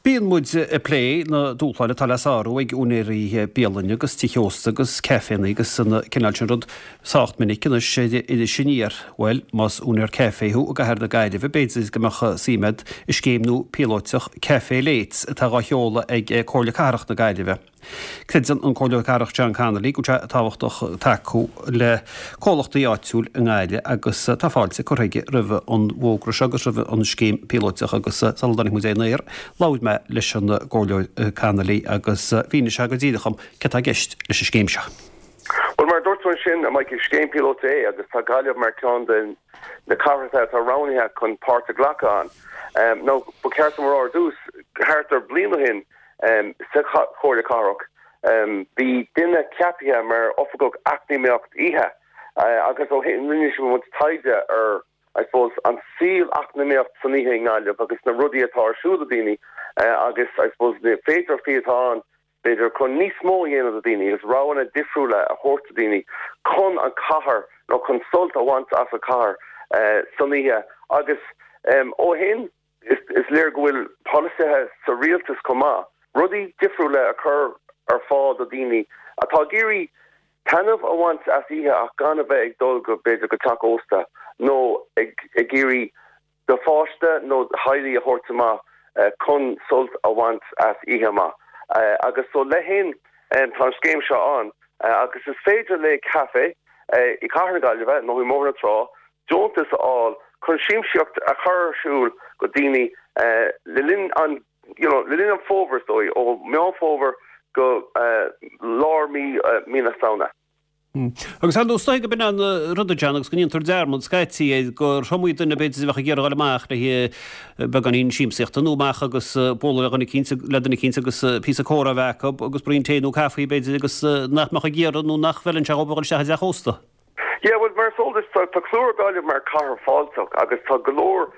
Bíon muid a plé na dúchláine talasárú ag únéirí béalainne agus tíosta agus ceféna agus sanna cinál sin rud 8 minic idir sinníar bhfuil más únéir ceféú a gahar na gaiileh béidir gomecha síimead i scéimnú pilóteach cefé léit atá cheola ag cóla carach na gaiileh. Creidan an cóla carach John Connolly go táhachtach taú le cólachtaí áitiúil an gáile agus tá fáilte choréige rih an bhógras agus rih an scéim pilóteach agus saldanig musénéir láid me leis an cóla Connolly agus bhíine se go ddíidecham cetá gceist leis scéim se. Well, mar dúirtún sin a maiid scéim pilóté agus tá gaiileh mar ceann den na cartha tá ránithe chun páirte ghlachán. No bu ceart mar dús háartar bliana hin sa chóirde carach. Bhí duine ceaptha mar ofagóg acnaíocht ihe agus ó rinne sin mu taide ar I suppose an síl acnaíocht san ihe ngáileh agus na rudí atá arsúla daoine agus I suppose na féidir fiáán beidir chun níos mó dhéanamh a daoine agus ráhanna difriúla a chóirta daoine chun an cathair nó consult a bhaint as a cathair san ihe agus ó hin is léir go bhfuil politithe sa rialtas comá rudí difriúla a chur ar fád a daoine atá géirí tanmh a bhaint as ihe ach gan a bheith ag dul go beidir go takeósta nó ag géirí do fáiste nó hailí a chóirtamá chun sult a bhaint as ihe má. Agus so le hin tá scéim seo an agus is féidir le café I carna gaileh nó bhí mórna trá Jontas áil chun siimseocht a chuirsúil go daoine le linn an fóver dói ó meán fóver go lár mína sauna. Agus an dústáid go bin an rudajanach go níontar dearmod scaití gur chomuid na beidir bhecha ggéar gáileach le hí beganín síimseachta nóach agus bóla ledanna 15 agus písa córa bhecha agus bríon téanú cafaí beidir agus nachmecha ggéar nó nach bhfuiln se óbáil se a hósta. Yeah, well, mar soldas tá clúr gáileh mar car fáilteach agus tá golóir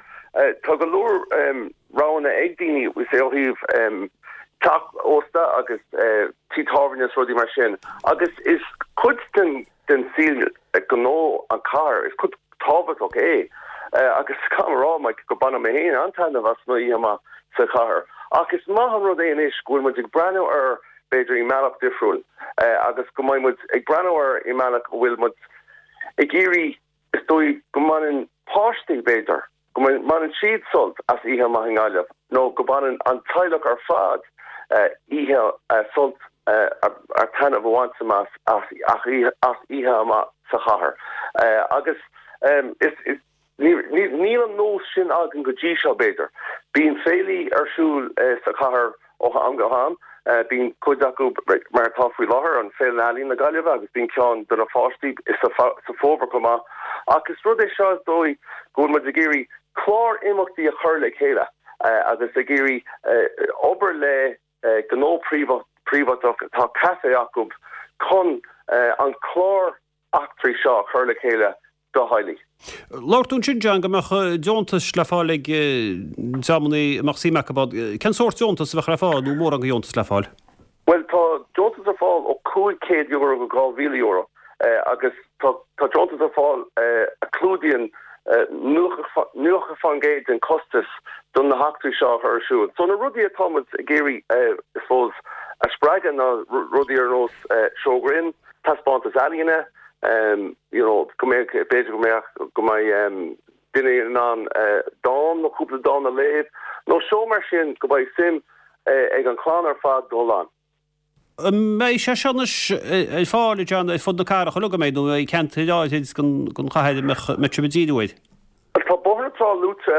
rána ag daoine we sé híh tak ósta agus títáhanas rudí mar sin agus is chud den síl gó an car is chud táhaach agus camerará me go banna mé héin antainna bhas nó íama sa char agus maithan rud éon is gúil mu ag breanú ar beidir I meach difriúil agus go maiid mu ag breanú ar I meach bhfuil mu ag géirí is dói go manin páistí beidir go manin siad sult as ihe ma hingáileh nó go banan an tailech ar fad ihe sult ar tan of bhaintsamas as ihe ma sa chahar agus is níl an nós sin agin go dtí seo beidir bín féilí arsúil sa chahar ó am go ham bín chuideachú mar táfuí láthair an féil alín na gaileh agus bín ceann don a fáistí is sa fóver comá agus rud é seo dói go mu a géirí chlár imachtaí a chur le chéile agus a géirí obair le gó príomhaach tá café acu chun an chlár actrí seo chur le chéile do hailí. Lártún sin John gomecha Jontas le fáil ag samnaí mar síimeachbad cen sort Jontas bheith le fáil nó mór an go Jontas le fáil? Well tá Jontas a fáil ó €200 go €2,000 agus tá Jontas a fáil a clúdaíonn nuacha fangéid an costas don na hachtú seo arsúil. So na rudí atá a géirí fós a spreagan na rudí ar nós seogrin taspáintas aíine go mé beidir go mé duine an dám nó cúpla dá na léh nó seo mar sin go bhaid sim ag an chláán ar fad dóán. Mé sé seannas fáil John fud na cara chu méid nó ceantaid gon chaide me tribedíúid. Tá bortá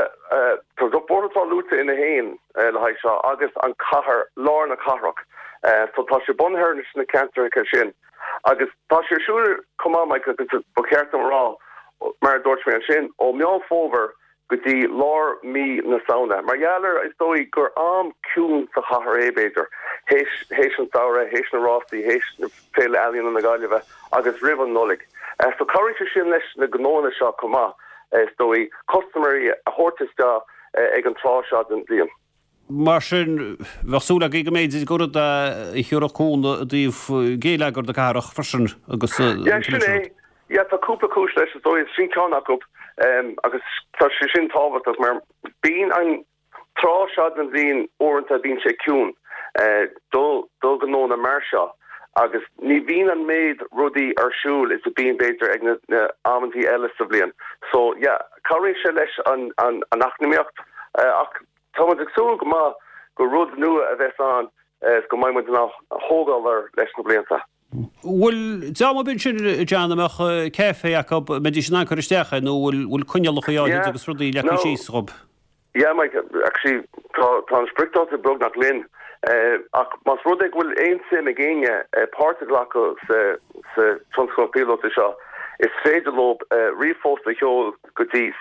lúta ina héin le haid seo agus an cahar lár na carach tá sé bunthirne na cantar sin agus tá sé siúr comá me go bucéart rá mar dúirt mé sin ó meán fóver go dtí lár mí na sauna margheallar is dói gur am cún sa chahar beidir héis an saora héis na rásaí héis na féile alíonn na gaileh agus rih an nolig so choirte sin leis na gnóna seo comá dói customary a hortista ag an trá seo an blion. Mar sin bheitsúla go méid is gurad I thiúrachún díomh géileagar de carach farsin agus Ja, tá cúpla cúis leis dói sin ceannach up agus tá sé sin táhacht as mar bíon an Trá shad an bhín orintanta bhín sé ciún dul go nó na mar seo agus ní bhín an méid rudaí arsúil is a bíon beidir ag na ammantí eile sa bblion. So choiríonn sé leis an achnamíocht ach tá ag súil go rud nua a bheits an go maiid ná thógáil ar leis na blianta. Bhfuil dáma bin sin deanamach céfé Jacob medisinán chuiristeacha nó bhfuil cuinealach agus rudaí le síos rob. Yeah, Mike, actually, tá sprictá a brug nach linn. Ach mas rud ag bhfuil ein sim a géine páirte glacha sa transcon pilot seo is féidir lob rifós a heol go dtí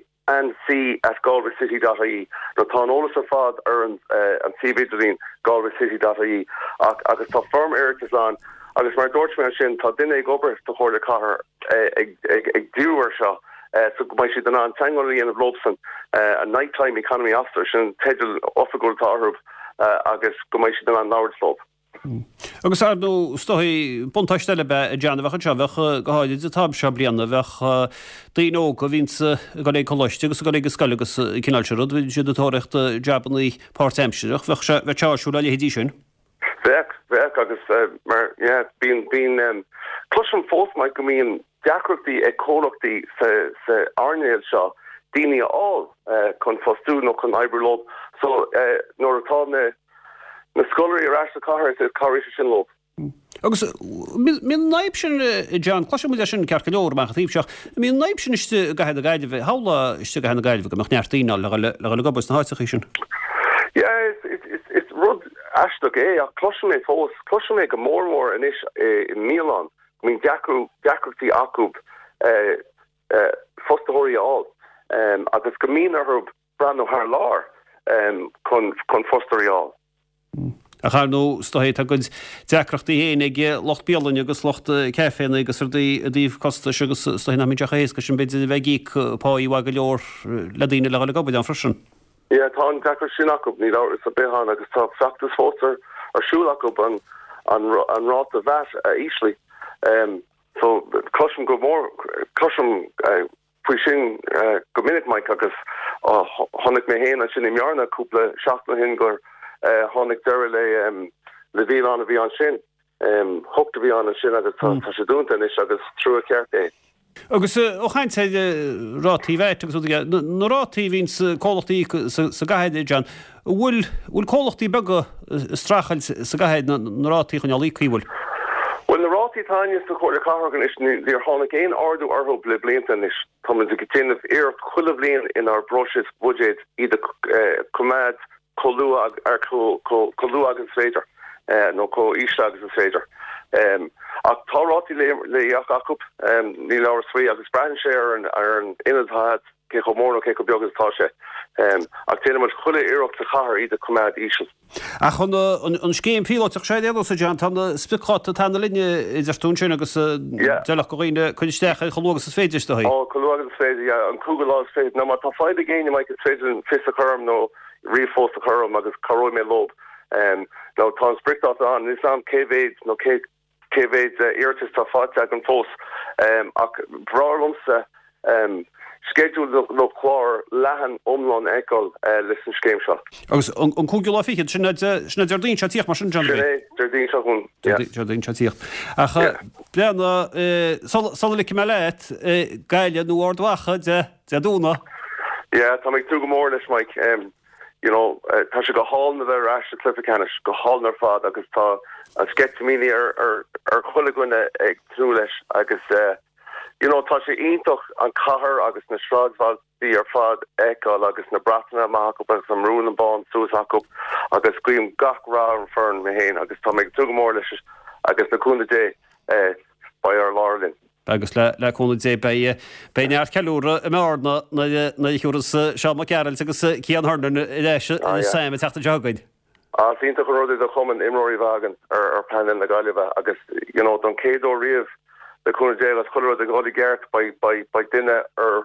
cnc@galwaycity.ie no tá ólas a fad ar an CVidirlín galwaycity.ie agus tá firm airtas an agus mar dúirt sin tá duine ag obair do chóir le cahar ag dúar seo so go mai si den an tangolí an Lobson a nighttime economy officer sin teidir ofagul tarb agus go mai si den an náirslop. Agus nó stoí buntáistelle be deanamhacha teabhah go háid a tab se blianana bheith daó go vín go é choiste agus go go scalagus cinálserod bhí si atóirecht deabannaí páirtéimseach bheith teáisiúla le hédí sin. Bheith agus mar bín cluisiom fós mai go míon deacrachtaí ag cólachtaí sa airnéil seo daoine á chun fostú nó chun eibrelob so nóair atá na scoirí ar as cahar is choirí sin lob. Agus mí naib sin John cluisiom sin cearcha leor meach tíbseach mí naib sin iste gahead a gaiileh hála iste gahead a gaiileh go meach nearttíína le gobas na háiteach sin. It's rud asach ach cluisiom é fós cluisiom é go mór in Milan I mean deacrachtaí acúb fostóirí all agus go mín arb brand ó haar lár chun fostóirí all. A cha nó stohéit a gunn deacrachtaí héana ag locht bealainn agus locht céféin agus díomh costa agus stohéna mí deach hééis go sin beidir bheith páí wa go leor le daine le gobad an frisin. Tá deacrach sin acúb ní is a béhan agus tá seachtas fótar arsúil acúb an rát a bheit ísli. So cluisiom go mór cluisiom fao sin go minic maic agus tháinig mé héana sin i mearna cúpla seachna hin gur tháinig deire le bhí an a bhí an sin thugta bhí an sin agus tá sé dúnta is agus trú a ceart é. Agus ó chaint rátaí bheit agus nó rátaí hín cólachtaí sa gahéid John bhfuil cólachtaí bega strachail sa gahéid na rátaí chun alícíhfuil. Well na rátaí táine sa chóir le cahar is níor tháinig éon ardú arthób le blianta is tá man go tíanamh ar chuile blion in our brushes budget iad cumad colú ar colú agus féidir nó có ísle agus féidir. Ach tá rátaí le acúb ní leabhar suí agus brean sé ar an inadthaid cé go mór nó cé go beagas tá sé. Ach téanam mar chuile iirecht sa chahar iad cumad ísle. A chun an scéim fíáteach sé éú sa John tána spicáta tána linne idirtún sin agus deach go réine chuisteach chológus is féidir sto. Chológus féidir an cúgalá féid nó tá fáid a géine mai féidir fi a chum nó rifós a chum agus choróid mé lob. nó tá sprictá an is an cévéid nó cévéid irtas tá fáte an fós ach brálumsa schedule lo chlár lehan omlan eáil leis an scéim seo. Agus an cúgulá fichiid sinna dardín se tíoch mar sin John. Dardín se chun. Dardín se tíoch. Acha bleanna sollik me leit gaile nó ordhacha de dúna. Ja, tá méid tú go mór leis Mike. Tá se go hálna bheith as clificanis go hálnar fad agus tá an sketmíní ar chuile goine ag trú leis agus tá sé iontoch an cahar agus na sráidhí ar fad eáil agus na bratainna amach agus an rún an bán sús acu agus cuiim gach rá an fern mé héin agus tá méid tú go mór leis agus na cúna dé ba ar lálinn. Agus leúna dé be neart ceúra i mána na chuúras seá ceil agus cían thna leis sam teachta deagaid. Sínta chu ruí a chuman imróí bhagan ar planin na gaiileh agus don cédó riamh le chuna dé as chuir a gáí gceart ba duine ar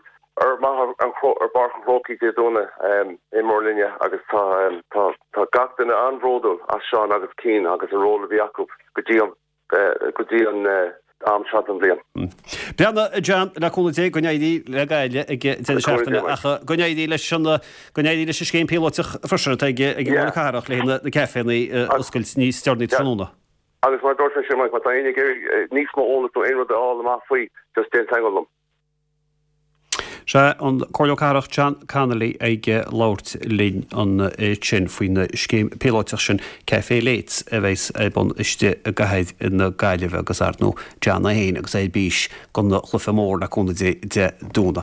barchanróí dé dúna imór linne agus tá gach duine anródul as seán agus cín agus a róla bhí acu go dtí an shot an bblion. Beanna John le cúnaé gonéidí le gaiile ag seachtainna gonéidí leis gonéidí leis céim pilotach frisir ag bhna carach le na cefénaí oscail níos stearnaí tróna. Agus mar dúir sin mai taine níos má ólas nó éad á má faoi just dé tegolm. Se an choleocharach John Connolly ag láirt lín an sin faoine céim pilotach sin cefé léits a bheits bon iste a gahéid na gaiileh agus nó John a héin agus é bís gon na chlufa mór na chuna de dúna.